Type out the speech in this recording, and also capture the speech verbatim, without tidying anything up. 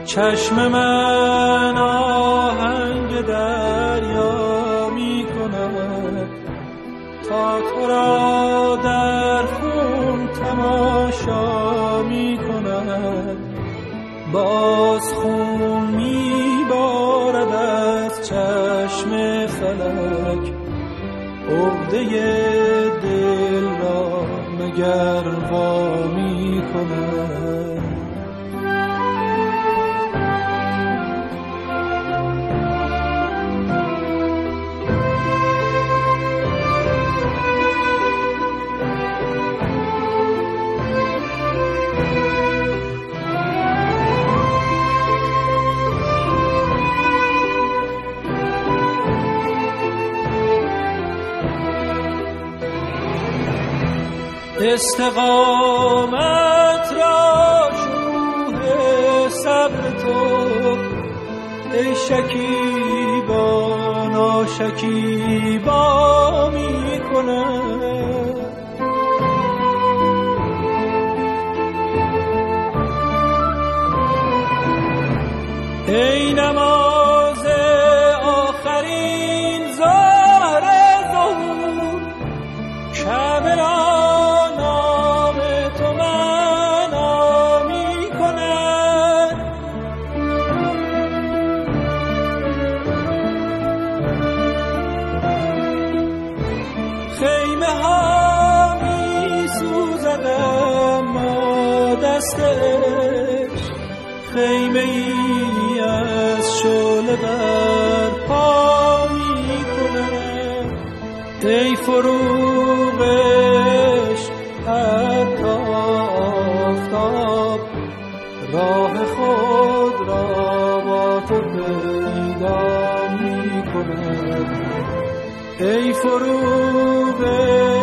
چشم من آهنگ دریا می کند تا تو را در خون تماشا می کند. باز خون می بارد از چشم فلک، عقده دل را مگر وا می کند. استقامت را شوه صبر تو ای شکیبا ناشکیبا می کند. ای نماز آخرین ظهر ظهور کعبه را خیمه ای از شعله بر پا می کند. ای فروغش حتی آفتاب راه خود را با تو پیدا می کند. ای فروغش